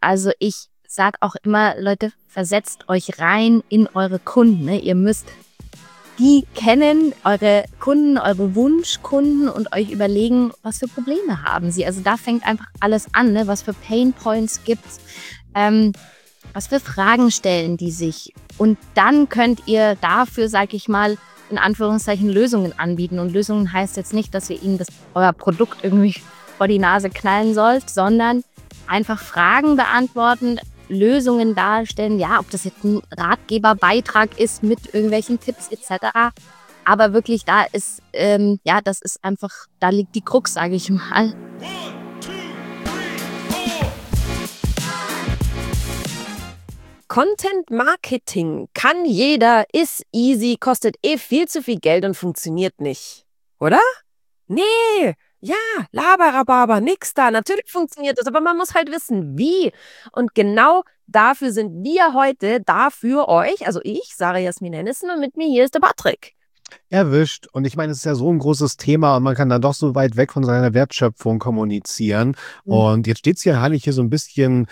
Also ich sage auch immer, Leute, versetzt euch rein in eure Kunden. Ne? Ihr müsst die kennen, eure Kunden, eure Wunschkunden und euch überlegen, was für Probleme haben sie. Also da fängt einfach alles an, ne? Was für Pain Points gibt's, was für Fragen stellen die sich. Und dann könnt ihr dafür, sage ich mal, in Anführungszeichen Lösungen anbieten. Und Lösungen heißt jetzt nicht, dass ihr ihnen euer Produkt irgendwie vor die Nase knallen sollt, sondern einfach Fragen beantworten, Lösungen darstellen, ja, ob das jetzt ein Ratgeberbeitrag ist mit irgendwelchen Tipps etc. Aber wirklich, da ist, das ist einfach, da liegt die Krux, sage ich mal. Content Marketing kann jeder, ist easy, kostet viel zu viel Geld und funktioniert nicht. Oder? Nee, ja, Laberababa, nix da. Natürlich funktioniert das, aber man muss halt wissen, wie. Und genau dafür sind wir heute da für euch, also ich, Sarah Jasmin Hennissen, und mit mir hier ist der Patrick. Erwischt. Und ich meine, es ist ja so ein großes Thema und man kann dann doch so weit weg von seiner Wertschöpfung kommunizieren. Und jetzt steht es hier eigentlich hier so ein bisschen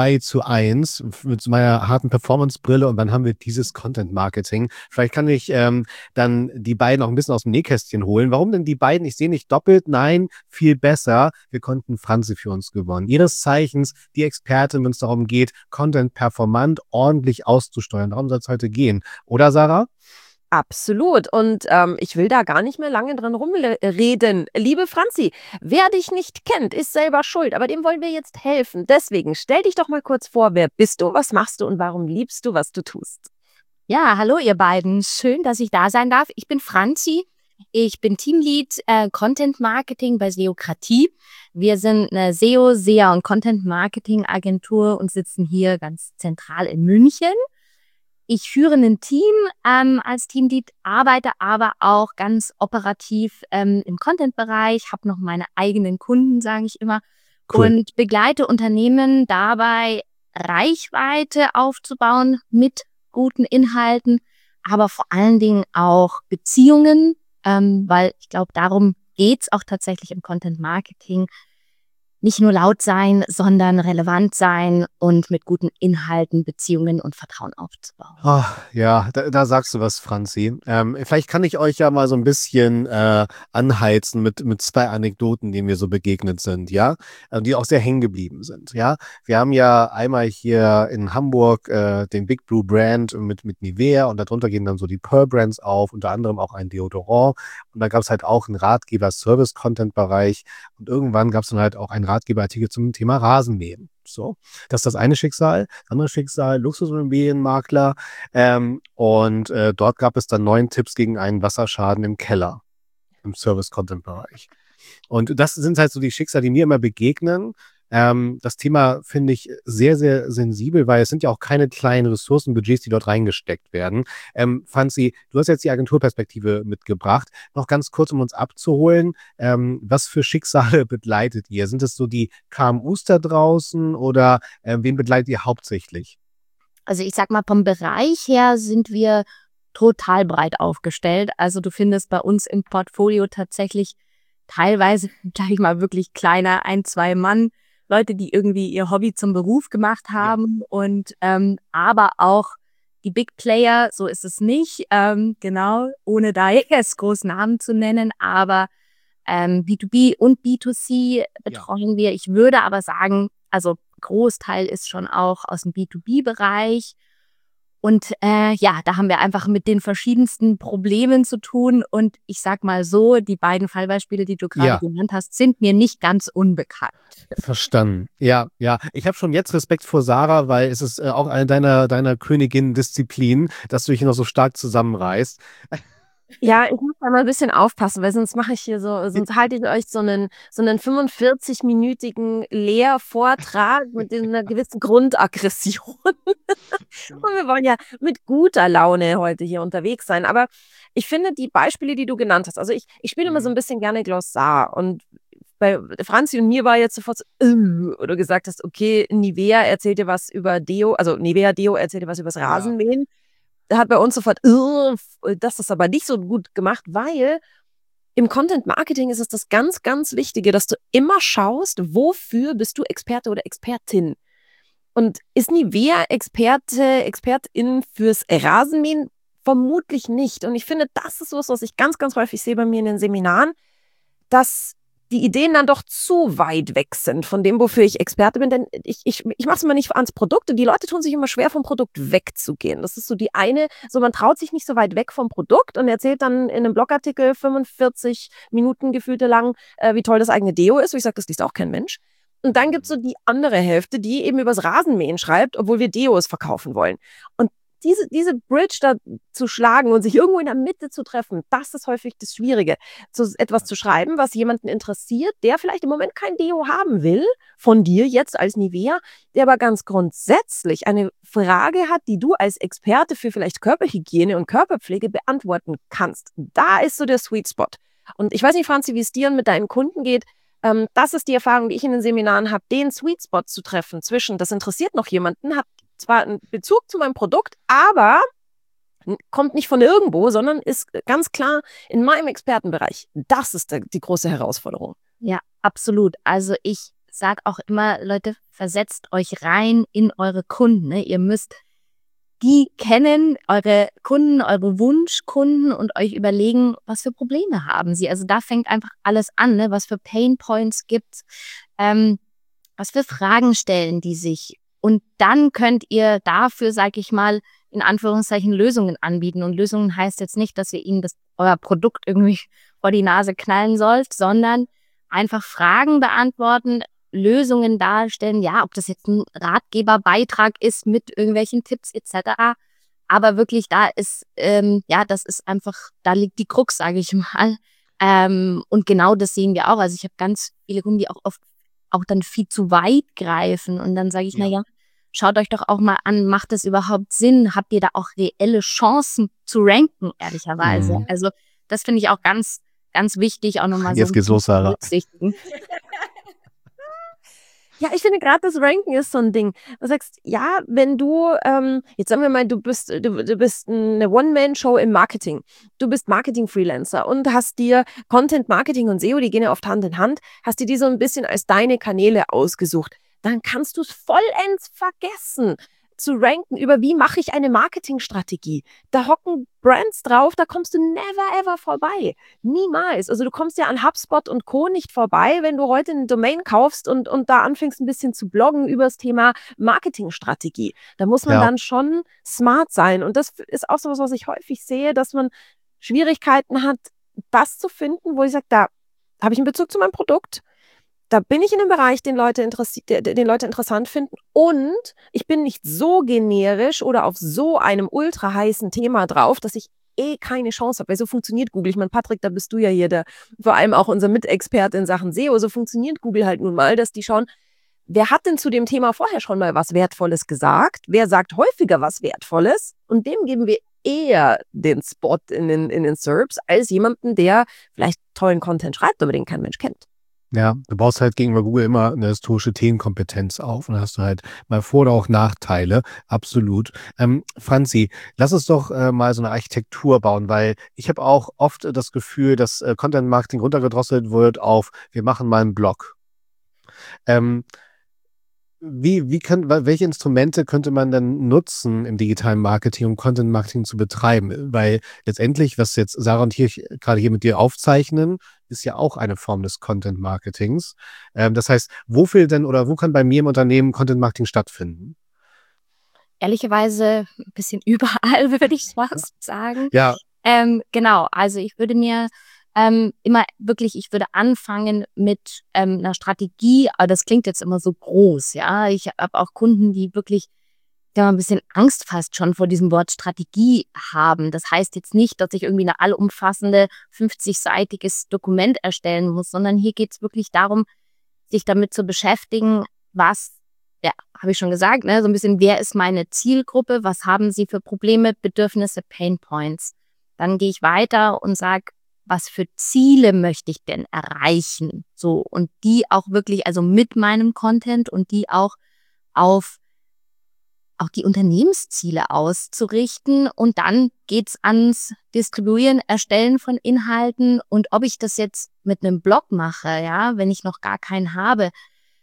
2:1 mit so meiner harten Performance-Brille und dann haben wir dieses Content-Marketing. Vielleicht kann ich dann die beiden auch ein bisschen aus dem Nähkästchen holen. Warum denn die beiden? Ich sehe nicht doppelt, nein, viel besser. Wir konnten Franzi für uns gewonnen. Ihres Zeichens die Expertin, wenn es darum geht, Content performant ordentlich auszusteuern. Darum soll es heute gehen. Oder, Sarah? Absolut. Und ich will da gar nicht mehr lange dran rumreden. Liebe Franzi, wer dich nicht kennt, ist selber schuld. Aber dem wollen wir jetzt helfen. Deswegen stell dich doch mal kurz vor, wer bist du, was machst du und warum liebst du, was du tust? Ja, hallo ihr beiden. Schön, dass ich da sein darf. Ich bin Franzi. Ich bin Teamlead Content Marketing bei Seokratie. Wir sind eine SEO, SEA und Content Marketing Agentur und sitzen hier ganz zentral in München. Ich führe ein Team als Teamlead, arbeite aber auch ganz operativ im Content-Bereich, habe noch meine eigenen Kunden, sage ich immer, cool. Und begleite Unternehmen dabei, Reichweite aufzubauen mit guten Inhalten, aber vor allen Dingen auch Beziehungen, weil ich glaube, darum geht's auch tatsächlich im Content-Marketing. Nicht nur laut sein, sondern relevant sein und mit guten Inhalten Beziehungen und Vertrauen aufzubauen. Oh, ja, da sagst du was, Franzi. Vielleicht kann ich euch ja mal so ein bisschen anheizen mit 2 Anekdoten, die mir so begegnet sind, ja, die auch sehr hängen geblieben sind, ja. Wir haben ja einmal hier in Hamburg den Big Blue Brand mit Nivea und darunter gehen dann so die Pearl Brands auf, unter anderem auch ein Deodorant und da gab es halt auch einen Ratgeber-Service-Content-Bereich und irgendwann gab es dann halt auch einen Ratgeberartikel zum Thema Rasenmähen. So, das ist das eine Schicksal. Das andere Schicksal, Luxusimmobilienmakler. Dort gab es dann 9 Tipps gegen einen Wasserschaden im Keller, im Service-Content-Bereich. Und das sind halt so die Schicksale, die mir immer begegnen. Das Thema finde ich sehr, sehr sensibel, weil es sind ja auch keine kleinen Ressourcenbudgets, die dort reingesteckt werden. Franzi, du hast jetzt die Agenturperspektive mitgebracht. Noch ganz kurz, um uns abzuholen, was für Schicksale begleitet ihr? Sind es so die KMUs da draußen oder wen begleitet ihr hauptsächlich? Also ich sag mal, vom Bereich her sind wir total breit aufgestellt. Also du findest bei uns im Portfolio tatsächlich teilweise, sag ich mal, wirklich kleiner 1, 2 Mann, Leute, die irgendwie ihr Hobby zum Beruf gemacht haben und aber auch die Big Player, so ist es nicht, genau, ohne da jetzt groß Namen zu nennen, aber B2B und B2C betreuen wir. Ich würde aber sagen, also Großteil ist schon auch aus dem B2B-Bereich. Und da haben wir einfach mit den verschiedensten Problemen zu tun. Und ich sag mal so, die beiden Fallbeispiele, die du gerade genannt hast, sind mir nicht ganz unbekannt. Verstanden. Ja. Ich habe schon jetzt Respekt vor Sarah, weil es ist auch eine deiner Königin-Disziplinen, dass du dich noch so stark zusammenreißt. Ja, ich muss da mal ein bisschen aufpassen, weil sonst mache ich hier sonst halte ich euch so einen 45-minütigen Lehrvortrag mit einer gewissen Grundaggression. Und wir wollen ja mit guter Laune heute hier unterwegs sein. Aber ich finde die Beispiele, die du genannt hast, also ich spiele immer so ein bisschen gerne Glossar und bei Franzi und mir war jetzt sofort so, oder gesagt hast, okay, Nivea erzählt dir was über Deo, also Nivea Deo erzählt dir was über das Rasenmähen. Hat bei uns sofort, das ist aber nicht so gut gemacht, weil im Content Marketing ist es das ganz, ganz Wichtige, dass du immer schaust, wofür bist du Experte oder Expertin. Und ist Nivea Expertin fürs Rasenmähen? Vermutlich nicht. Und ich finde, das ist was ich ganz, ganz häufig sehe bei mir in den Seminaren, dass die Ideen dann doch zu weit weg sind von dem, wofür ich Experte bin. Denn ich mache es immer nicht ans Produkt und die Leute tun sich immer schwer, vom Produkt wegzugehen. Das ist so die eine, so man traut sich nicht so weit weg vom Produkt und erzählt dann in einem Blogartikel 45 Minuten gefühlte lang, wie toll das eigene Deo ist. Und ich sage, das liest auch kein Mensch. Und dann gibt es so die andere Hälfte, die eben übers Rasenmähen schreibt, obwohl wir Deos verkaufen wollen. Und diese Bridge da zu schlagen und sich irgendwo in der Mitte zu treffen, das ist häufig das Schwierige. Etwas zu schreiben, was jemanden interessiert, der vielleicht im Moment kein Deo haben will, von dir jetzt als Nivea, der aber ganz grundsätzlich eine Frage hat, die du als Experte für vielleicht Körperhygiene und Körperpflege beantworten kannst. Da ist so der Sweet Spot. Und ich weiß nicht, Franzi, wie es dir mit deinen Kunden geht. Das ist die Erfahrung, die ich in den Seminaren habe, den Sweet Spot zu treffen zwischen, das interessiert noch jemanden, hat zwar einen Bezug zu meinem Produkt, aber kommt nicht von irgendwo, sondern ist ganz klar in meinem Expertenbereich. Das ist die große Herausforderung. Ja, absolut. Also ich sage auch immer, Leute, versetzt euch rein in eure Kunden. Ne? Ihr müsst die kennen, eure Kunden, eure Wunschkunden und euch überlegen, was für Probleme haben sie. Also da fängt einfach alles an, ne? Was für Pain Points gibt's, was für Fragen stellen die sich. Und dann könnt ihr dafür, sage ich mal, in Anführungszeichen Lösungen anbieten. Und Lösungen heißt jetzt nicht, dass ihr ihnen euer Produkt irgendwie vor die Nase knallen sollt, sondern einfach Fragen beantworten, Lösungen darstellen. Ja, ob das jetzt ein Ratgeberbeitrag ist mit irgendwelchen Tipps etc. Aber wirklich, da ist, das ist einfach, da liegt die Krux, sage ich mal. Und genau das sehen wir auch. Also ich habe ganz viele Kunden, die auch oft auch dann viel zu weit greifen. Und dann sage ich, naja, schaut euch doch auch mal an, macht das überhaupt Sinn? Habt ihr da auch reelle Chancen zu ranken, ehrlicherweise? Also das finde ich auch ganz, ganz wichtig, auch nochmal so. Jetzt geht's los, Sarah. Ja, ich finde gerade das Ranken ist so ein Ding. Du sagst, ja, wenn du, jetzt sagen wir mal, du bist eine One-Man-Show im Marketing. Du bist Marketing-Freelancer und hast dir Content-Marketing und SEO, die gehen ja oft Hand in Hand, hast dir die so ein bisschen als deine Kanäle ausgesucht. Dann kannst du es vollends vergessen zu ranken über, wie mache ich eine Marketingstrategie. Da hocken Brands drauf, da kommst du never ever vorbei. Niemals. Also du kommst ja an HubSpot und Co. nicht vorbei, wenn du heute eine Domain kaufst und da anfängst ein bisschen zu bloggen über das Thema Marketingstrategie. Da muss man dann schon smart sein. Und das ist auch so was ich häufig sehe, dass man Schwierigkeiten hat, das zu finden, wo ich sage, da habe ich einen Bezug zu meinem Produkt. Da bin ich in einem Bereich, den Leute interessant finden und ich bin nicht so generisch oder auf so einem ultra heißen Thema drauf, dass ich keine Chance habe, weil so funktioniert Google. Ich meine, Patrick, da bist du ja hier vor allem auch unser Mitexperte in Sachen SEO. So funktioniert Google halt nun mal, dass die schauen, wer hat denn zu dem Thema vorher schon mal was Wertvolles gesagt? Wer sagt häufiger was Wertvolles? Und dem geben wir eher den Spot in den SERPs als jemanden, der vielleicht tollen Content schreibt, aber den kein Mensch kennt. Ja, du baust halt gegenüber Google immer eine historische Themenkompetenz auf und dann hast du halt mal Vor- oder auch Nachteile, absolut. Franzi, lass uns doch mal so eine Architektur bauen, weil ich habe auch oft das Gefühl, dass Content Marketing runtergedrosselt wird auf, wir machen mal einen Blog. Welche Instrumente könnte man dann nutzen im digitalen Marketing, um Content Marketing zu betreiben? Weil letztendlich, was jetzt Sarah und ich gerade hier mit dir aufzeichnen, ist ja auch eine Form des Content Marketings. Das heißt, wo kann bei mir im Unternehmen Content Marketing stattfinden? Ehrlicherweise ein bisschen überall, würde ich fast sagen. Ja. Genau, also ich würde mir ich würde anfangen mit einer Strategie, aber das klingt jetzt immer so groß, ja. Ich habe auch Kunden, die wirklich ein bisschen Angst fast schon vor diesem Wort Strategie haben. Das heißt jetzt nicht, dass ich irgendwie eine allumfassende 50-seitiges Dokument erstellen muss, sondern hier geht es wirklich darum, sich damit zu beschäftigen, habe ich schon gesagt, ne, so ein bisschen, wer ist meine Zielgruppe, was haben sie für Probleme, Bedürfnisse, Pain Points. Dann gehe ich weiter und sage, was für Ziele möchte ich denn erreichen? So, und die auch wirklich, also mit meinem Content und die auch auf die Unternehmensziele auszurichten. Und dann geht's ans Distribuieren, Erstellen von Inhalten. Und ob ich das jetzt mit einem Blog mache, ja, wenn ich noch gar keinen habe,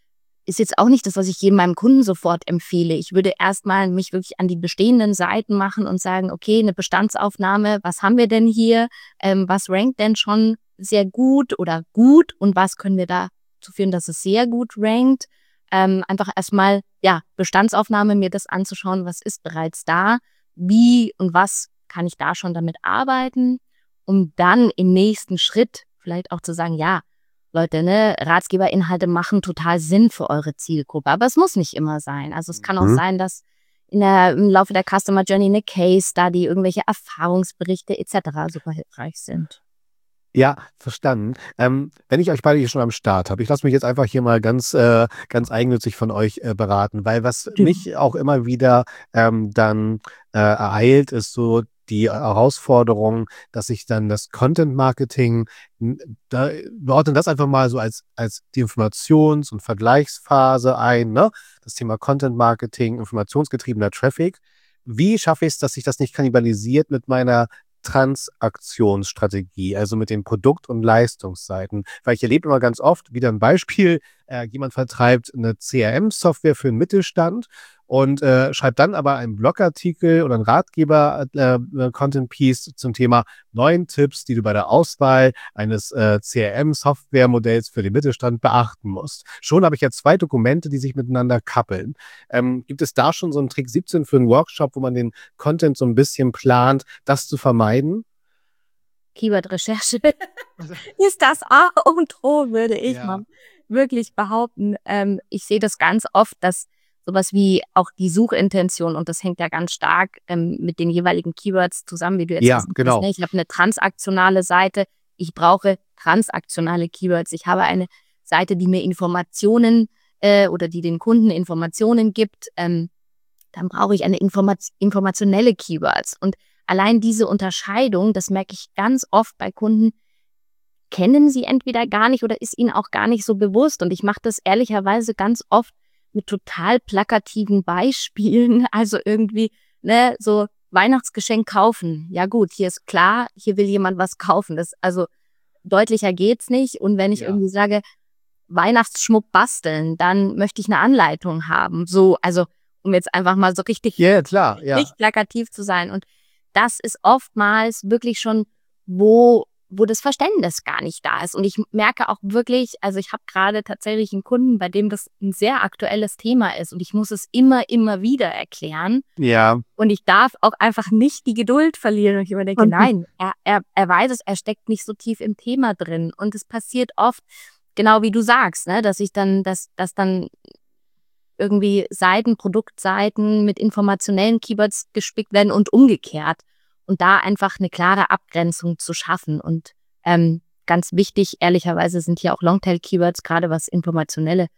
ist jetzt auch nicht das, was ich jedem meinem Kunden sofort empfehle. Ich würde erstmal mich wirklich an die bestehenden Seiten machen und sagen, okay, eine Bestandsaufnahme, was haben wir denn hier? Was rankt denn schon sehr gut oder gut und was können wir dazu führen, dass es sehr gut rankt? Einfach erstmal, Bestandsaufnahme, mir das anzuschauen, was ist bereits da, wie und was kann ich da schon damit arbeiten, um dann im nächsten Schritt vielleicht auch zu sagen, ja, Leute, ne, Ratgeberinhalte machen total Sinn für eure Zielgruppe, aber es muss nicht immer sein. Also es kann auch sein, dass im Laufe der Customer Journey eine Case Study, irgendwelche Erfahrungsberichte etc. super hilfreich sind. Ja, verstanden. Wenn ich euch beide hier schon am Start habe, ich lasse mich jetzt einfach hier mal ganz eigennützig von euch beraten, weil was mich auch immer wieder dann ereilt, ist so die Herausforderung, dass ich dann das Content-Marketing, wir ordnen das einfach mal so als die Informations- und Vergleichsphase ein, ne? Das Thema Content-Marketing, informationsgetriebener Traffic. Wie schaffe ich es, dass sich das nicht kannibalisiert mit meiner Transaktionsstrategie, also mit den Produkt- und Leistungsseiten? Weil ich erlebe immer ganz oft, wieder ein Beispiel, jemand vertreibt eine CRM-Software für den Mittelstand und schreibt dann aber einen Blogartikel oder einen Ratgeber-Content-Piece zum Thema 9 Tipps, die du bei der Auswahl eines CRM-Software-Modells für den Mittelstand beachten musst. Schon habe ich ja 2 Dokumente, die sich miteinander kappeln. Gibt es da schon so einen Trick 17 für einen Workshop, wo man den Content so ein bisschen plant, das zu vermeiden? Keyword-Recherche ist das A und O, würde ich mal wirklich behaupten. Ich sehe das ganz oft, dass sowas wie auch die Suchintention, und das hängt ja ganz stark mit den jeweiligen Keywords zusammen, wie du jetzt gesagt hast. Genau. Ne? Ich habe eine transaktionale Seite, ich brauche transaktionale Keywords. Ich habe eine Seite, die mir Informationen oder die den Kunden Informationen gibt, dann brauche ich eine informationelle Keywords. Und allein diese Unterscheidung, das merke ich ganz oft bei Kunden, kennen sie entweder gar nicht oder ist ihnen auch gar nicht so bewusst. Und ich mache das ehrlicherweise ganz oft mit total plakativen Beispielen. Also irgendwie, ne, so Weihnachtsgeschenk kaufen. Ja gut, hier ist klar, hier will jemand was kaufen. Also deutlicher geht's nicht. Und wenn ich irgendwie sage, Weihnachtsschmuck basteln, dann möchte ich eine Anleitung haben. So, also um jetzt einfach mal so richtig nicht plakativ zu sein. Und das ist oftmals wirklich schon, wo das Verständnis gar nicht da ist. Und ich merke auch wirklich, also ich habe gerade tatsächlich einen Kunden, bei dem das ein sehr aktuelles Thema ist und ich muss es immer wieder erklären. Ja. Und ich darf auch einfach nicht die Geduld verlieren. Und ich immer denke, nein, er weiß es, er steckt nicht so tief im Thema drin. Und es passiert oft, genau wie du sagst, ne, dass ich dann, dass dann irgendwie Produktseiten mit informationellen Keywords gespickt werden und umgekehrt. Und da einfach eine klare Abgrenzung zu schaffen. Und ganz wichtig, ehrlicherweise, sind hier auch Longtail-Keywords, gerade was informationelle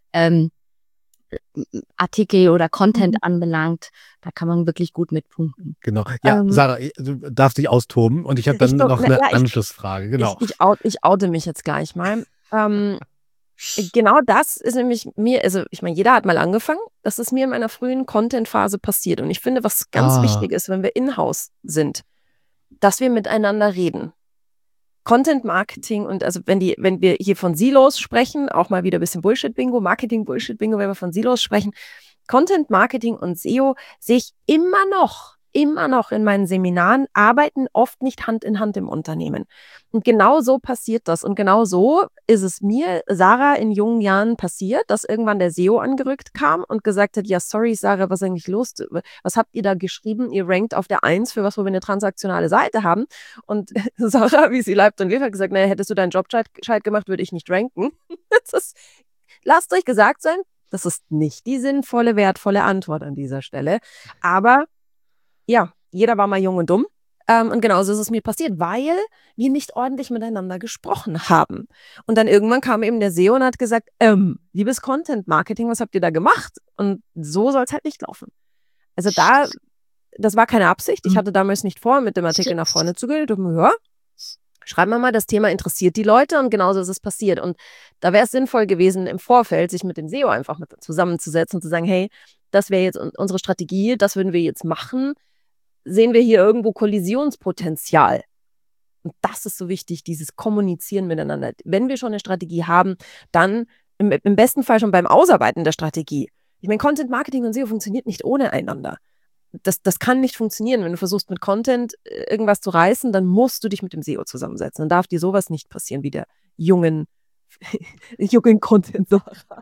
Artikel oder Content anbelangt. Da kann man wirklich gut mit punkten. Genau. Ja, Sarah, du darfst dich austoben und ich habe dann noch eine Anschlussfrage. Genau. Ich oute mich jetzt gleich mal. Genau das ist nämlich mir, also ich meine, jeder hat mal angefangen. Das ist mir in meiner frühen Content-Phase passiert. Und ich finde, was ganz wichtig ist, wenn wir in-house sind, dass wir miteinander reden. Content-Marketing und also wenn wir hier von Silos sprechen, auch mal wieder ein bisschen Bullshit-Bingo, Marketing-Bullshit-Bingo, wenn wir von Silos sprechen, Content-Marketing und SEO sehe ich immer noch in meinen Seminaren, arbeiten oft nicht Hand in Hand im Unternehmen. Und genau so passiert das. Und genau so ist es mir, Sarah, in jungen Jahren passiert, dass irgendwann der SEO angerückt kam und gesagt hat, ja, sorry, Sarah, was ist eigentlich los? Was habt ihr da geschrieben? Ihr rankt auf der 1 für was, wo wir eine transaktionale Seite haben. Und Sarah, wie sie leibt und lebt, hat gesagt, naja, hättest du deinen Job gescheit gemacht, würde ich nicht ranken. Lasst euch gesagt sein, das ist nicht die sinnvolle, wertvolle Antwort an dieser Stelle. Aber ja, jeder war mal jung und dumm. Und genauso ist es mir passiert, weil wir nicht ordentlich miteinander gesprochen haben. Und dann irgendwann kam eben der SEO und hat gesagt, liebes Content-Marketing, was habt ihr da gemacht? Und so soll es halt nicht laufen. Also das war keine Absicht. Ich hatte damals nicht vor, mit dem Artikel nach vorne zu gehen. Ja, schreiben wir mal, das Thema interessiert die Leute und genauso ist es passiert. Und da wäre es sinnvoll gewesen, im Vorfeld sich mit dem SEO einfach mit zusammenzusetzen und zu sagen, hey, das wäre jetzt unsere Strategie, das würden wir jetzt machen. Sehen wir hier irgendwo Kollisionspotenzial? Und das ist so wichtig, dieses Kommunizieren miteinander. Wenn wir schon eine Strategie haben, dann im besten Fall schon beim Ausarbeiten der Strategie. Ich meine, Content Marketing und SEO funktioniert nicht ohne einander. Das kann nicht funktionieren. Wenn du versuchst, mit Content irgendwas zu reißen, dann musst du dich mit dem SEO zusammensetzen. Dann darf dir sowas nicht passieren wie der jungen Content-Macher.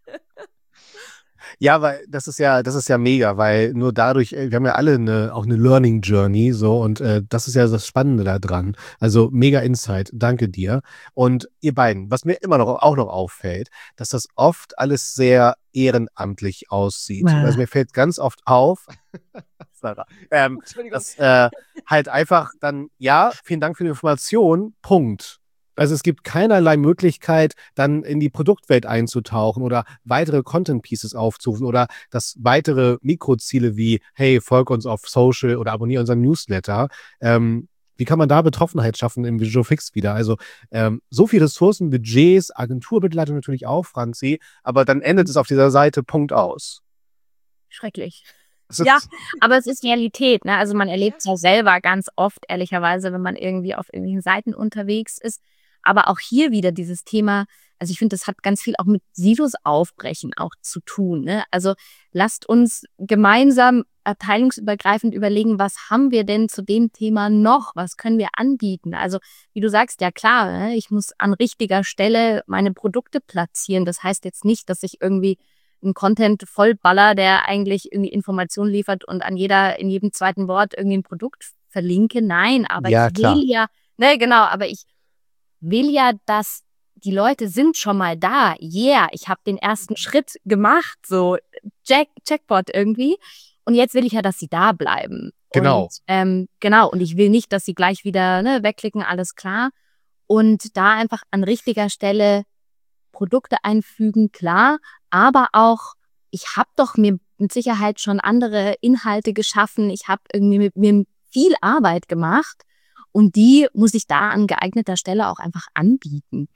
Ja, weil das ist ja mega, weil nur dadurch, wir haben ja alle auch eine Learning Journey, so, und das ist ja das Spannende da dran. Also mega Insight, danke dir. Und ihr beiden, was mir immer noch auch noch auffällt, dass das oft alles sehr ehrenamtlich aussieht. Also mir fällt ganz oft auf, Sarah, dass halt einfach dann, ja, vielen Dank für die Information, Punkt. Also es gibt keinerlei Möglichkeit, dann in die Produktwelt einzutauchen oder weitere Content-Pieces aufzurufen oder das weitere Mikroziele wie, hey, folg uns auf Social oder abonniere unseren Newsletter. Wie kann man da Betroffenheit schaffen im Visual Fix wieder? Also so viele Ressourcen, Budgets, Agenturbegleitung natürlich auch, Franzi, aber dann endet es auf dieser Seite Punkt aus. Schrecklich. Ja, aber es ist Realität, ne? Also man erlebt es ja selber ganz oft, ehrlicherweise, wenn man irgendwie auf irgendwelchen Seiten unterwegs ist. Aber auch hier wieder dieses Thema, also ich finde, das hat ganz viel auch mit Silos aufbrechen auch zu tun, ne? Also lasst uns gemeinsam abteilungsübergreifend überlegen, was haben wir denn zu dem Thema noch? Was können wir anbieten? Also wie du sagst, ja klar, ne? Ich muss an richtiger Stelle meine Produkte platzieren. Das heißt jetzt nicht, dass ich irgendwie einen Content vollballer, der eigentlich irgendwie Informationen liefert und in jedem zweiten Wort irgendwie ein Produkt verlinke. Nein, aber Ja, ich will ja, ne, genau, aber ich will ja, dass die Leute sind schon mal da. Yeah, ich habe den ersten Schritt gemacht, so Jackpot irgendwie. Und jetzt will ich ja, dass sie da bleiben. Genau. Und, genau, und ich will nicht, dass sie gleich wieder wegklicken, alles klar. Und da einfach an richtiger Stelle Produkte einfügen, klar, aber auch, ich habe doch mir mit Sicherheit schon andere Inhalte geschaffen, ich habe irgendwie mit mir viel Arbeit gemacht und die muss ich da an geeigneter Stelle auch einfach anbieten.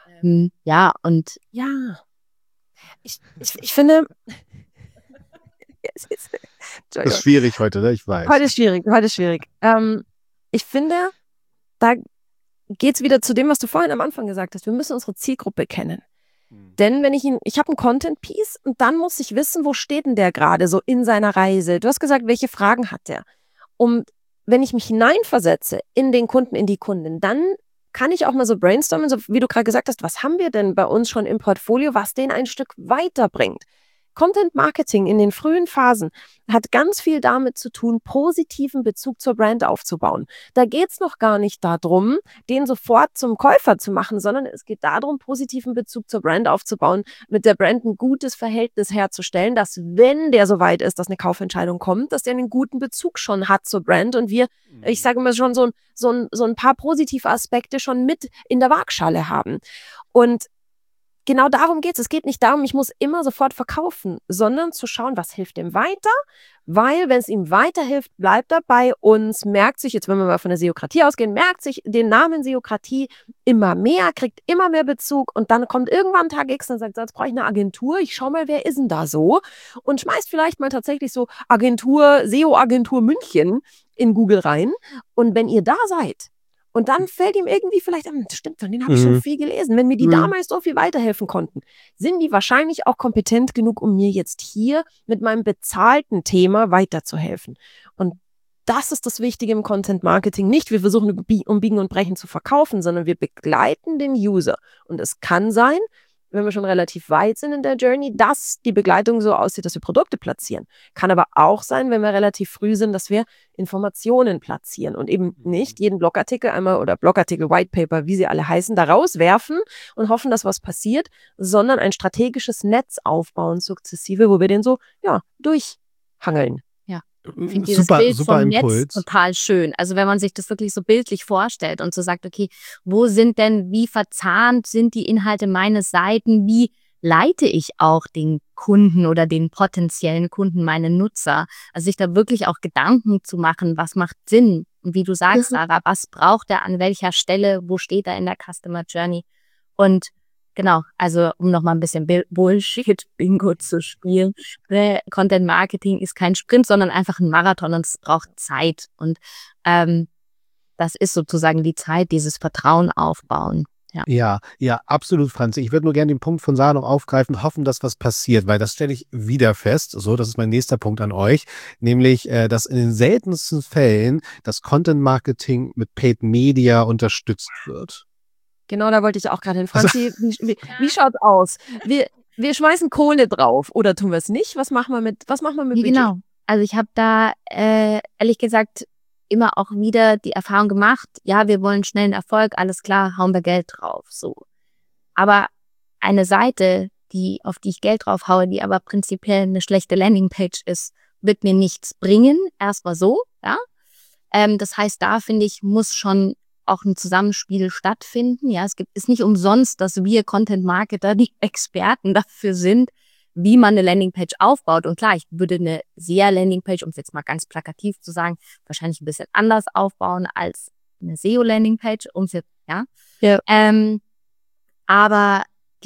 Ja, und ja, ich finde, das ist schwierig heute, ne? Ich weiß. Heute ist schwierig. Ich finde, da geht es wieder zu dem, was du vorhin am Anfang gesagt hast. Wir müssen unsere Zielgruppe kennen. Denn wenn ich habe einen Content-Piece und dann muss ich wissen, wo steht denn der gerade so in seiner Reise. Du hast gesagt, welche Fragen hat der? Und wenn ich mich hineinversetze in den Kunden, in die Kundin, dann kann ich auch mal so brainstormen, so wie du gerade gesagt hast, was haben wir denn bei uns schon im Portfolio, was den ein Stück weiterbringt? Content Marketing in den frühen Phasen hat ganz viel damit zu tun, positiven Bezug zur Brand aufzubauen. Da geht es noch gar nicht darum, den sofort zum Käufer zu machen, sondern es geht darum, positiven Bezug zur Brand aufzubauen, mit der Brand ein gutes Verhältnis herzustellen, dass wenn der soweit ist, dass eine Kaufentscheidung kommt, dass der einen guten Bezug schon hat zur Brand und wir, ich sage mal schon, so ein paar positive Aspekte schon mit in der Waagschale haben. Und genau darum geht es. Es geht nicht darum, ich muss immer sofort verkaufen, sondern zu schauen, was hilft dem weiter, weil wenn es ihm weiterhilft, bleibt er bei uns, merkt sich, jetzt wenn wir mal von der Seokratie ausgehen, merkt sich den Namen Seokratie immer mehr, kriegt immer mehr Bezug und dann kommt irgendwann Tag X und sagt, jetzt brauche ich eine Agentur, ich schau mal, wer ist denn da so und schmeißt vielleicht mal tatsächlich so SEO-Agentur München in Google rein und wenn ihr da seid, und dann fällt ihm irgendwie vielleicht an, stimmt, von denen habe ich schon viel gelesen. Wenn mir die damals so viel weiterhelfen konnten, sind die wahrscheinlich auch kompetent genug, um mir jetzt hier mit meinem bezahlten Thema weiterzuhelfen. Und das ist das Wichtige im Content Marketing. Nicht, wir versuchen um Biegen und Brechen zu verkaufen, sondern wir begleiten den User. Und es kann sein, wenn wir schon relativ weit sind in der Journey, dass die Begleitung so aussieht, dass wir Produkte platzieren. Kann aber auch sein, wenn wir relativ früh sind, dass wir Informationen platzieren und eben nicht jeden Blogartikel einmal oder Blogartikel, Whitepaper, wie sie alle heißen, da rauswerfen und hoffen, dass was passiert, sondern ein strategisches Netz aufbauen sukzessive, wo wir den so, durchhangeln. Ich finde dieses Bild vom Netz total schön. Also wenn man sich das wirklich so bildlich vorstellt und so sagt, okay, wie verzahnt sind die Inhalte meines Seiten, wie leite ich auch den Kunden oder den potenziellen Kunden, meine Nutzer, also sich da wirklich auch Gedanken zu machen, was macht Sinn und wie du sagst, Sarah, was braucht er an welcher Stelle, wo steht er in der Customer Journey und genau, also um nochmal ein bisschen Bullshit-Bingo zu spielen. Content Marketing ist kein Sprint, sondern einfach ein Marathon und es braucht Zeit. Und das ist sozusagen die Zeit, dieses Vertrauen aufbauen. Ja, ja, absolut, Franzi. Ich würde nur gerne den Punkt von Sarah noch aufgreifen, hoffen, dass was passiert, weil das stelle ich wieder fest. So, das ist mein nächster Punkt an euch, nämlich, dass in den seltensten Fällen das Content Marketing mit Paid Media unterstützt wird. Genau, da wollte ich auch gerade hin. Franzi, wie schaut's aus? Wir schmeißen Kohle drauf oder tun wir es nicht? Was machen wir mit Budget? Genau. Also ich habe da ehrlich gesagt immer auch wieder die Erfahrung gemacht, ja, wir wollen schnellen Erfolg, alles klar, hauen wir Geld drauf. So. Aber eine Seite, auf die ich Geld drauf haue, die aber prinzipiell eine schlechte Landingpage ist, wird mir nichts bringen. Erstmal so, ja. Das heißt, da finde ich, muss schon auch ein Zusammenspiel stattfinden. Ja, ist nicht umsonst, dass wir Content-Marketer die Experten dafür sind, wie man eine Landingpage aufbaut. Und klar, ich würde eine SEA-Landingpage, um es jetzt mal ganz plakativ zu sagen, wahrscheinlich ein bisschen anders aufbauen als eine SEO-Landingpage, Ja. Aber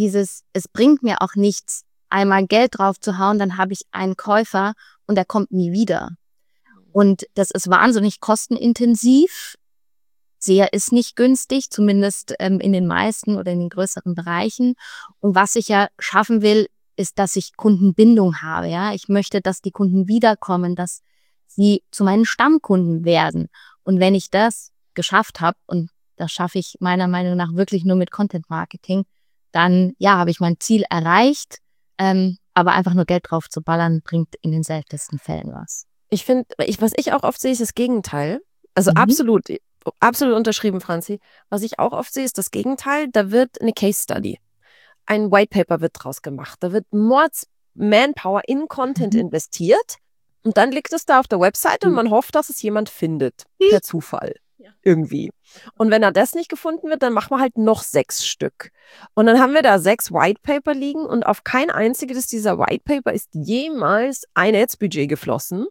es bringt mir auch nichts, einmal Geld drauf zu hauen, dann habe ich einen Käufer und der kommt nie wieder. Und das ist wahnsinnig kostenintensiv. SEA ist nicht günstig, zumindest in den meisten oder in den größeren Bereichen. Und was ich ja schaffen will, ist, dass ich Kundenbindung habe. Ja, ich möchte, dass die Kunden wiederkommen, dass sie zu meinen Stammkunden werden. Und wenn ich das geschafft habe, und das schaffe ich meiner Meinung nach wirklich nur mit Content Marketing, dann habe ich mein Ziel erreicht. Aber einfach nur Geld drauf zu ballern, bringt in den seltensten Fällen was. Ich finde, was ich auch oft sehe, ist das Gegenteil. Also absolut unterschrieben, Franzi. Was ich auch oft sehe, ist das Gegenteil. Da wird eine Case Study. Ein White Paper wird draus gemacht. Da wird Mords Manpower in Content investiert und dann liegt es da auf der Webseite und man hofft, dass es jemand findet. Per Zufall. Irgendwie. Und wenn das nicht gefunden wird, dann machen wir halt noch 6 Stück. Und dann haben wir da 6 White Paper liegen und auf kein einziges dieser White Paper ist jemals ein Ads-Budget geflossen,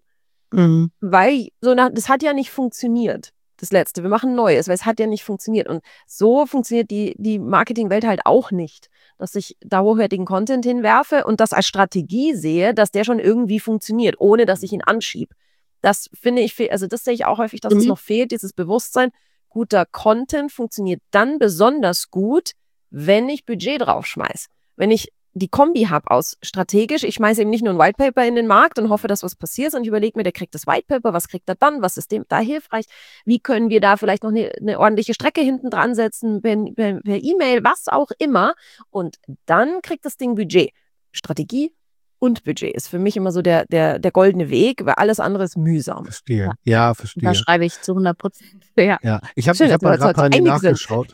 weil das hat ja nicht funktioniert. Das letzte. Wir machen Neues, weil es hat ja nicht funktioniert. Und so funktioniert die Marketingwelt halt auch nicht. Dass ich da hochwertigen Content hinwerfe und das als Strategie sehe, dass der schon irgendwie funktioniert, ohne dass ich ihn anschiebe. Das finde ich, also das sehe ich auch häufig, dass es noch fehlt, dieses Bewusstsein. Guter Content funktioniert dann besonders gut, wenn ich Budget draufschmeiße. Wenn ich die Kombi habe aus strategisch, ich schmeiße eben nicht nur ein White Paper in den Markt und hoffe, dass was passiert, sondern ich überlege mir, der kriegt das White Paper, was kriegt er dann, was ist dem da hilfreich, wie können wir da vielleicht noch eine ordentliche Strecke hinten dran setzen, per E-Mail, was auch immer, und dann kriegt das Ding Budget. Strategie und Budget ist für mich immer so der goldene Weg, weil alles andere ist mühsam. Verstehe. Ja, verstehe. Da schreibe ich zu 100%. Ja, ich habe mal gerade parallel nachgeschaut.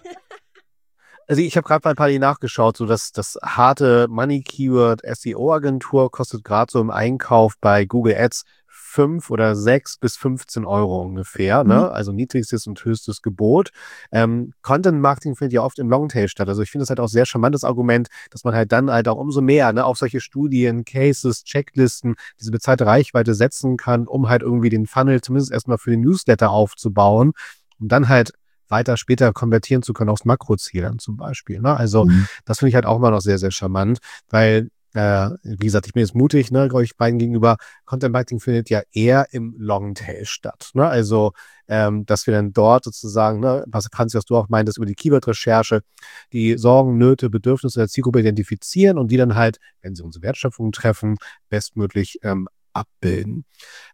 Also ich habe gerade mal parallel nachgeschaut, so dass das harte Money-Keyword SEO-Agentur kostet gerade so im Einkauf bei Google Ads 5 oder 6 bis 15 Euro ungefähr, ne? Also niedrigstes und höchstes Gebot. Content Marketing findet ja oft im Longtail statt. Also ich finde das halt auch sehr charmantes Argument, dass man halt dann halt auch umso mehr, ne, auf solche Studien, Cases, Checklisten, diese bezahlte Reichweite setzen kann, um halt irgendwie den Funnel zumindest erstmal für den Newsletter aufzubauen, um dann halt weiter später konvertieren zu können aufs Makroziel dann zum Beispiel. Ne? Also das finde ich halt auch immer noch sehr, sehr charmant, weil, wie gesagt, ich bin jetzt mutig, ne, euch beiden gegenüber. Content Marketing findet ja eher im Longtail statt. Ne? Also, dass wir dann dort sozusagen, ne, was du auch meintest, über die Keyword-Recherche, die Sorgen, Nöte, Bedürfnisse der Zielgruppe identifizieren und die dann halt, wenn sie unsere Wertschöpfung treffen, bestmöglich abbilden.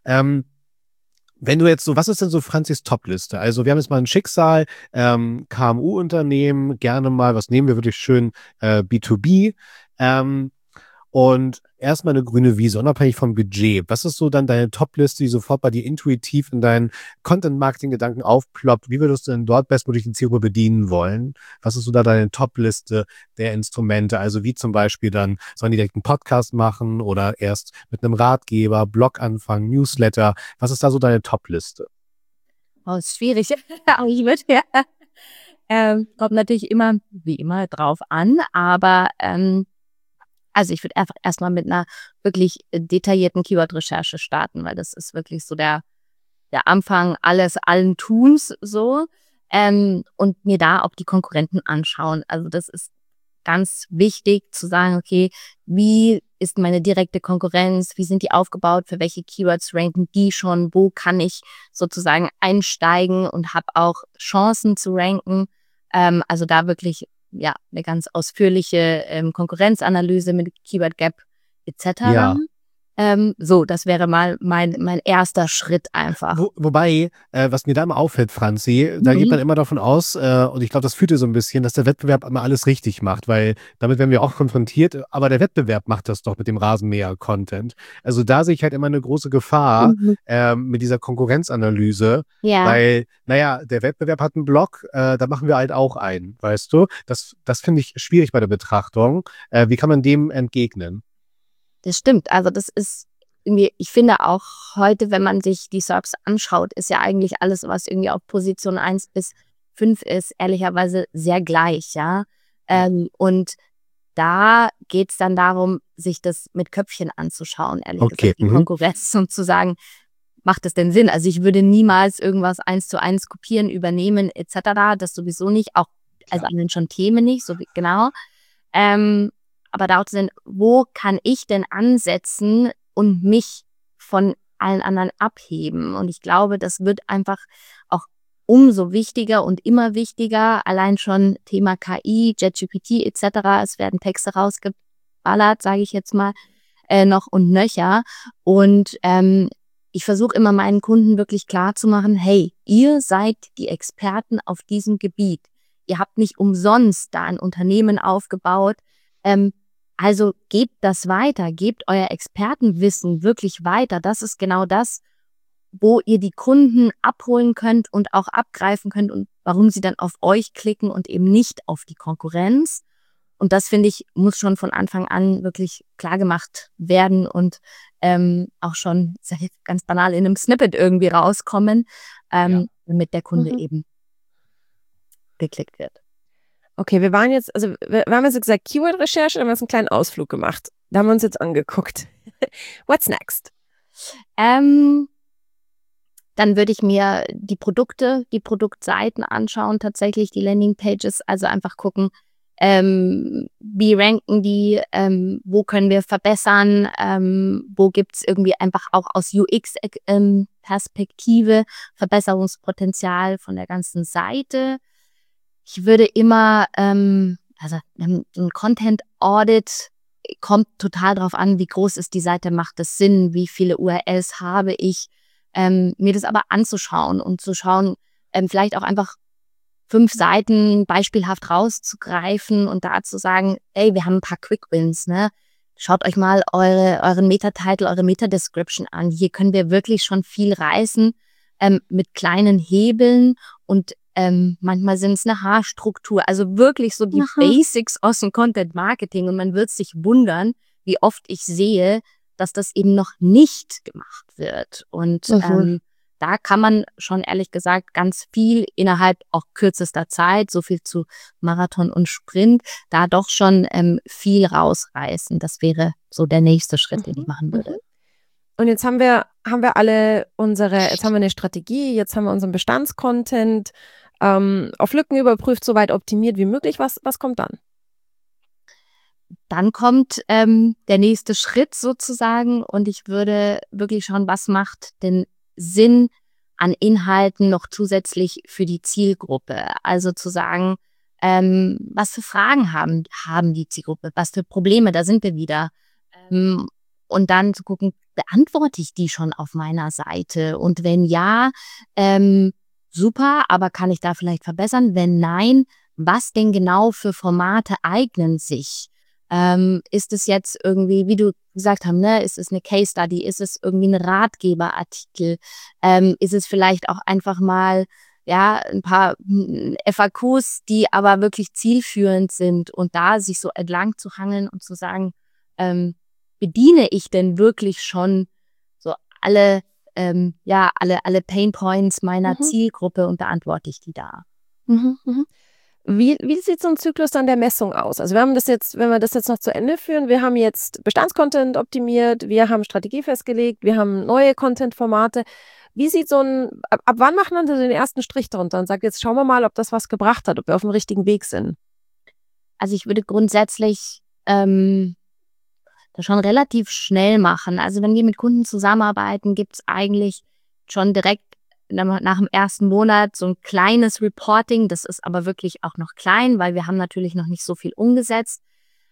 Wenn du jetzt so, was ist denn so Franzis Top-Liste? Also wir haben jetzt mal ein Schicksal, KMU-Unternehmen, gerne mal, was nehmen wir wirklich schön, B2B, und erstmal eine grüne Wiese, unabhängig vom Budget. Was ist so dann deine Top-Liste, die sofort bei dir intuitiv in deinen Content-Marketing-Gedanken aufploppt? Wie würdest du denn dort bestmöglich die Zielgruppe bedienen wollen? Was ist so da deine Top-Liste der Instrumente? Also wie zum Beispiel dann, sollen die direkt einen Podcast machen oder erst mit einem Ratgeber, Blog anfangen, Newsletter? Was ist da so deine Top-Liste? Oh, ist schwierig. Aber ich würde kommt natürlich immer, wie immer, drauf an, aber also ich würde einfach erstmal mit einer wirklich detaillierten Keyword-Recherche starten, weil das ist wirklich so der Anfang allen Tuns so, und mir da auch die Konkurrenten anschauen. Also das ist ganz wichtig zu sagen, okay, wie ist meine direkte Konkurrenz, wie sind die aufgebaut, für welche Keywords ranken die schon, wo kann ich sozusagen einsteigen und habe auch Chancen zu ranken. Also da wirklich eine ganz ausführliche Konkurrenzanalyse mit Keyword Gap etc. Ja. So, das wäre mal mein erster Schritt einfach. Wobei, was mir da immer auffällt, Franzi, da geht man immer davon aus, und ich glaube, das führt ja so ein bisschen, dass der Wettbewerb immer alles richtig macht, weil damit werden wir auch konfrontiert, aber der Wettbewerb macht das doch mit dem Rasenmäher-Content. Also da sehe ich halt immer eine große Gefahr mit dieser Konkurrenzanalyse, Ja, weil, naja, der Wettbewerb hat einen Blog, da machen wir halt auch einen, weißt du? Das finde ich schwierig bei der Betrachtung. Wie kann man dem entgegnen? das stimmt. Also das ist irgendwie, ich finde auch heute, wenn man sich die SERPs anschaut, ist ja eigentlich alles, was irgendwie auf Position 1 bis 5 ist, ehrlicherweise sehr gleich, ja. Und da geht es dann darum, sich das mit Köpfchen anzuschauen, ehrlich Okay, gesagt, die Konkurrenz, und zu sagen, macht das denn Sinn? Also ich würde niemals irgendwas 1:1 kopieren, übernehmen etc. Das sowieso nicht, auch also an den schon Themen nicht, so wie, genau. Aber da auch zu sehen, wo kann ich denn ansetzen und mich von allen anderen abheben? Und ich glaube, das wird einfach auch umso wichtiger und immer wichtiger. Allein schon Thema KI, ChatGPT etc. Es werden Texte rausgeballert, sage ich jetzt mal, noch und nöcher. Und ich versuche immer meinen Kunden wirklich klar zu machen, hey, ihr seid die Experten auf diesem Gebiet. Ihr habt nicht umsonst da ein Unternehmen aufgebaut. Also gebt das weiter, gebt euer Expertenwissen wirklich weiter. Das ist genau das, wo ihr die Kunden abholen könnt und auch abgreifen könnt und warum sie dann auf euch klicken und eben nicht auf die Konkurrenz. Und das, finde ich, muss schon von Anfang an wirklich klar gemacht werden und auch schon, ich sag jetzt ganz banal, in einem Snippet irgendwie rauskommen, damit der Kunde eben geklickt wird. Okay, wir haben jetzt gesagt Keyword-Recherche, dann haben wir uns einen kleinen Ausflug gemacht. Da haben wir uns jetzt angeguckt. What's next? Dann würde ich mir die Produktseiten anschauen, tatsächlich die Landingpages, also einfach gucken, wie ranken die, wo können wir verbessern, wo gibt es irgendwie einfach auch aus UX-Perspektive Verbesserungspotenzial von der ganzen Seite. Ich würde immer, also ein Content-Audit kommt total drauf an, wie groß ist die Seite, macht es Sinn, wie viele URLs habe ich, mir das aber anzuschauen und zu schauen, vielleicht auch einfach 5 Seiten beispielhaft rauszugreifen und da zu sagen, ey, wir haben ein paar Quick-Wins, ne? Schaut euch mal euren Meta-Title, eure Meta-Description an. Hier können wir wirklich schon viel reißen mit kleinen Hebeln und manchmal sind es eine Haarstruktur, also wirklich so die Basics aus dem Content Marketing und man wird sich wundern, wie oft ich sehe, dass das eben noch nicht gemacht wird. Und da kann man schon ehrlich gesagt ganz viel innerhalb auch kürzester Zeit, so viel zu Marathon und Sprint, da doch schon viel rausreißen. Das wäre so der nächste Schritt, den ich machen würde. Und jetzt haben wir jetzt haben wir eine Strategie, jetzt haben wir unseren Bestandscontent auf Lücken überprüft, soweit optimiert wie möglich. Was kommt dann? Dann kommt der nächste Schritt sozusagen und ich würde wirklich schauen, was macht denn Sinn an Inhalten noch zusätzlich für die Zielgruppe. Also zu sagen, was für Fragen haben die Zielgruppe, was für Probleme, da sind wir wieder. Und dann zu gucken, beantworte ich die schon auf meiner Seite? Und wenn ja, super, aber kann ich da vielleicht verbessern? Wenn nein, was denn genau für Formate eignen sich? Ist es jetzt irgendwie, wie du gesagt hast, ne, ist es eine Case Study, ist es irgendwie ein Ratgeberartikel, ist es vielleicht auch einfach mal ein paar FAQs, die aber wirklich zielführend sind und da sich so entlang zu hangeln und zu sagen, bediene ich denn wirklich schon so alle Pain Points meiner Zielgruppe und beantworte ich die da. Wie sieht so ein Zyklus dann der Messung aus? Also wenn wir das jetzt noch zu Ende führen, wir haben jetzt Bestandscontent optimiert, wir haben Strategie festgelegt, wir haben neue Content-Formate. Wie sieht ab wann macht man den ersten Strich drunter und sagt, jetzt schauen wir mal, ob das was gebracht hat, ob wir auf dem richtigen Weg sind? Also ich würde grundsätzlich das schon relativ schnell machen. Also wenn wir mit Kunden zusammenarbeiten, gibt es eigentlich schon direkt nach dem ersten Monat so ein kleines Reporting. Das ist aber wirklich auch noch klein, weil wir haben natürlich noch nicht so viel umgesetzt.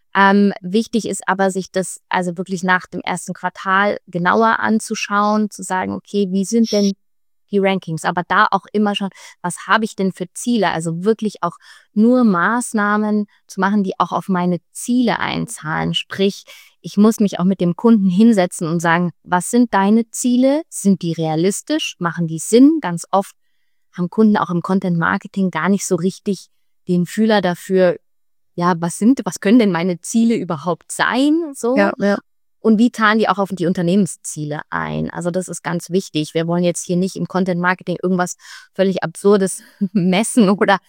Wichtig ist aber, sich das also wirklich nach dem ersten Quartal genauer anzuschauen, zu sagen, okay, wie sind denn die Rankings? Aber da auch immer schon, was habe ich denn für Ziele? Also wirklich auch nur Maßnahmen zu machen, die auch auf meine Ziele einzahlen. Sprich, ich muss mich auch mit dem Kunden hinsetzen und sagen, was sind deine Ziele? Sind die realistisch? Machen die Sinn? Ganz oft haben Kunden auch im Content Marketing gar nicht so richtig den Fühler dafür, ja, was können denn meine Ziele überhaupt sein? So. Ja. Und wie zahlen die auch auf die Unternehmensziele ein? Also das ist ganz wichtig. Wir wollen jetzt hier nicht im Content Marketing irgendwas völlig Absurdes messen oder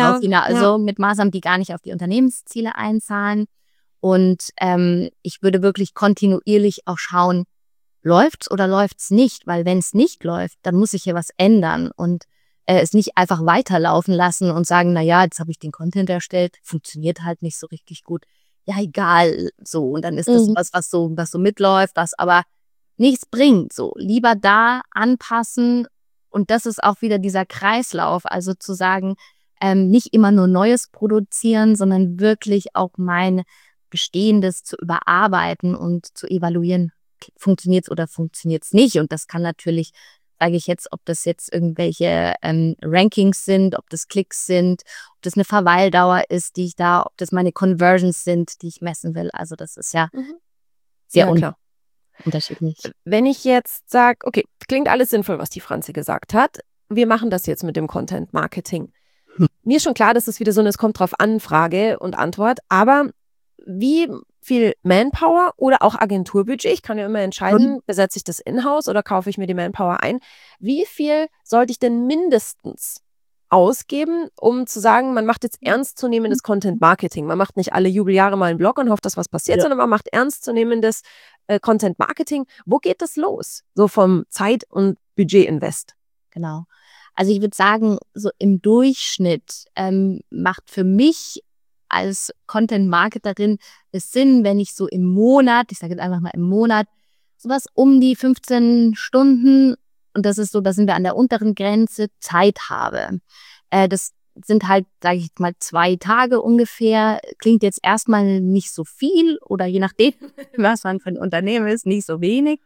also mit Maßnahmen, die gar nicht auf die Unternehmensziele einzahlen. Und ich würde wirklich kontinuierlich auch schauen, läuft's oder läuft's nicht? Weil wenn es nicht läuft, dann muss sich hier was ändern und es nicht einfach weiterlaufen lassen und sagen, na ja, jetzt habe ich den Content erstellt, funktioniert halt nicht so richtig gut. Ja, egal, so. Und dann ist das was so mitläuft, was aber nichts bringt, so. Lieber da anpassen. Und das ist auch wieder dieser Kreislauf, also zu sagen, nicht immer nur Neues produzieren, sondern wirklich auch mein Bestehendes zu überarbeiten und zu evaluieren, funktioniert's oder funktioniert's nicht. Und das kann natürlich, sage ich jetzt, ob das jetzt irgendwelche Rankings sind, ob das Klicks sind, ob das eine Verweildauer ist, ob das meine Conversions sind, die ich messen will. Also das ist ja sehr unterschiedlich. Wenn ich jetzt sage, okay, klingt alles sinnvoll, was die Franzi gesagt hat. Wir machen das jetzt mit dem Content Marketing. Mir ist schon klar, dass es wieder so eine, es kommt drauf an, Frage und Antwort. Aber wie viel Manpower oder auch Agenturbudget, ich kann ja immer entscheiden, besetze ich das in-house oder kaufe ich mir die Manpower ein. Wie viel sollte ich denn mindestens ausgeben, um zu sagen, man macht jetzt ernstzunehmendes Content Marketing. Man macht nicht alle Jubeljahre mal einen Blog und hofft, dass was passiert, sondern man macht ernstzunehmendes Content Marketing. Wo geht das los? So vom Zeit- und Budget-Invest. Genau. Also ich würde sagen, so im Durchschnitt macht für mich als Content-Marketerin es Sinn, wenn ich so im Monat, ich sage jetzt einfach mal im Monat, sowas um die 15 Stunden, und das ist so, da sind wir an der unteren Grenze, Zeit habe. Das sind halt, sage ich mal, 2 Tage ungefähr. Klingt jetzt erstmal nicht so viel oder je nachdem, was man für ein Unternehmen ist, nicht so wenig.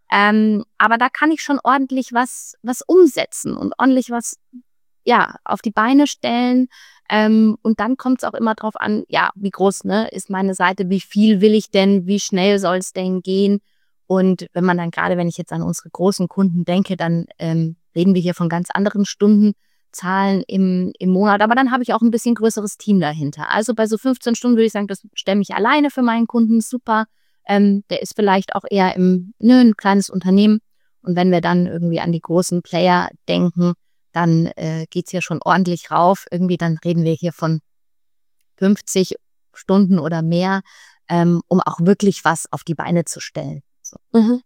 Aber da kann ich schon ordentlich was umsetzen und ordentlich was auf die Beine stellen. Und dann kommt es auch immer drauf an, wie groß ist meine Seite, wie viel will ich denn, wie schnell soll es denn gehen? Und wenn man dann gerade, wenn ich jetzt an unsere großen Kunden denke, dann reden wir hier von ganz anderen Stundenzahlen im Monat. Aber dann habe ich auch ein bisschen größeres Team dahinter. Also bei so 15 Stunden würde ich sagen, das stemme ich alleine für meinen Kunden, super. Der ist vielleicht auch eher ein kleines Unternehmen. Und wenn wir dann irgendwie an die großen Player denken, dann geht's hier schon ordentlich rauf. Irgendwie dann reden wir hier von 50 Stunden oder mehr, um auch wirklich was auf die Beine zu stellen. So.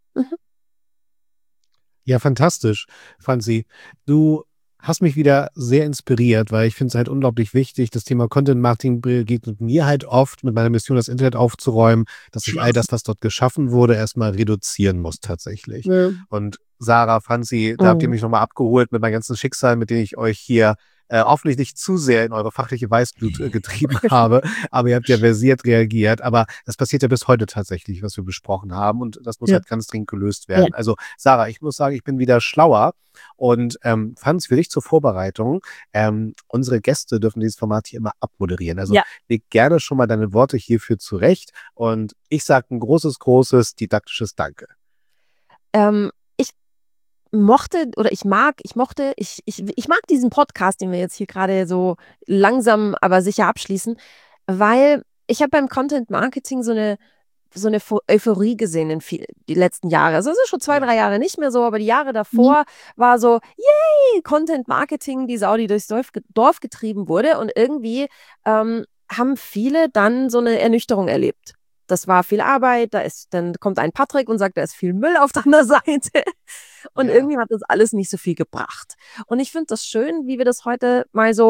Ja, fantastisch, Franzi. Du hast mich wieder sehr inspiriert, weil ich finde es halt unglaublich wichtig, das Thema Content Marketing begegnet mir halt oft mit meiner Mission, das Internet aufzuräumen, dass ich all das, was dort geschaffen wurde, erstmal reduzieren muss tatsächlich. Ja. Und Sarah, Franzi, da habt ihr mich nochmal abgeholt mit meinem ganzen Schicksal, mit dem ich euch hier hoffentlich nicht zu sehr in eure fachliche Weißglut getrieben habe, aber ihr habt ja versiert reagiert, aber das passiert ja bis heute tatsächlich, was wir besprochen haben, und das muss halt ganz dringend gelöst werden. Ja. Also Sarah, ich muss sagen, ich bin wieder schlauer, und Franz, für dich zur Vorbereitung, unsere Gäste dürfen dieses Format hier immer abmoderieren, also leg gerne schon mal deine Worte hierfür zurecht, und ich sage ein großes didaktisches Danke. Ich mag diesen Podcast, den wir jetzt hier gerade so langsam, aber sicher abschließen, weil ich habe beim Content Marketing so eine Euphorie gesehen die letzten Jahre. Also es ist schon 2-3 Jahre nicht mehr so, aber die Jahre davor war so, yay, Content Marketing, die Sau, die durchs Dorf getrieben wurde, und irgendwie haben viele dann so eine Ernüchterung erlebt. Das war viel Arbeit, dann kommt ein Patrick und sagt, da ist viel Müll auf deiner Seite. Und irgendwie hat das alles nicht so viel gebracht. Und ich finde das schön, wie wir das heute mal so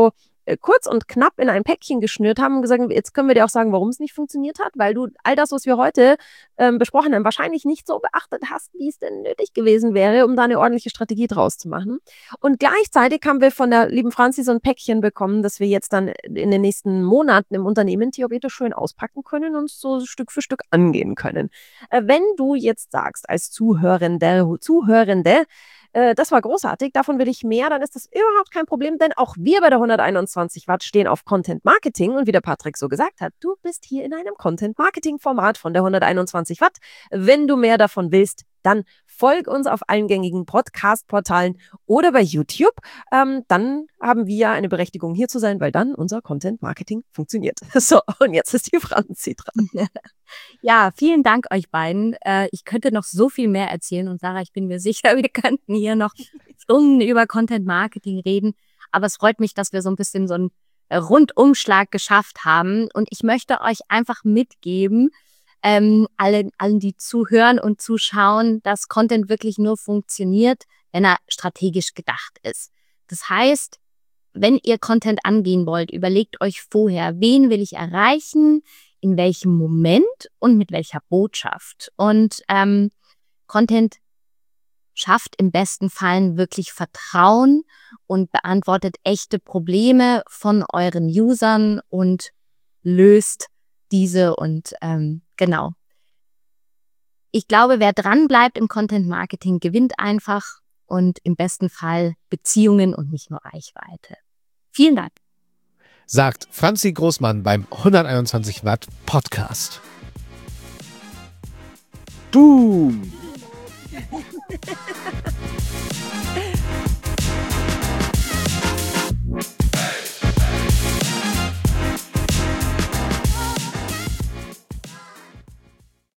kurz und knapp in ein Päckchen geschnürt haben und gesagt, jetzt können wir dir auch sagen, warum es nicht funktioniert hat, weil du all das, was wir heute besprochen haben, wahrscheinlich nicht so beachtet hast, wie es denn nötig gewesen wäre, um da eine ordentliche Strategie draus zu machen. Und gleichzeitig haben wir von der lieben Franzi so ein Päckchen bekommen, das wir jetzt dann in den nächsten Monaten im Unternehmen theoretisch schön auspacken können und so Stück für Stück angehen können. Wenn du jetzt sagst, als Zuhörende, das war großartig, davon will ich mehr, dann ist das überhaupt kein Problem, denn auch wir bei der 121 Watt stehen auf Content Marketing und wie der Patrick so gesagt hat, du bist hier in einem Content Marketing Format von der 121 Watt. Wenn du mehr davon willst, dann folg uns auf allen gängigen Podcast-Portalen oder bei YouTube. Dann haben wir ja eine Berechtigung, hier zu sein, weil dann unser Content-Marketing funktioniert. So, und jetzt ist die Franzi dran. Ja, vielen Dank euch beiden. Ich könnte noch so viel mehr erzählen und Sarah, ich bin mir sicher, wir könnten hier noch Stunden über Content-Marketing reden. Aber es freut mich, dass wir so ein bisschen so einen Rundumschlag geschafft haben. Und ich möchte euch einfach mitgeben, allen, die zuhören und zuschauen, dass Content wirklich nur funktioniert, wenn er strategisch gedacht ist. Das heißt, wenn ihr Content angehen wollt, überlegt euch vorher, wen will ich erreichen, in welchem Moment und mit welcher Botschaft. Und Content schafft im besten Fall wirklich Vertrauen und beantwortet echte Probleme von euren Usern und löst diese und genau. Ich glaube, wer dran bleibt im Content Marketing, gewinnt einfach und im besten Fall Beziehungen und nicht nur Reichweite. Vielen Dank. Sagt Franzi Großmann beim 121 Watt Podcast. Boom!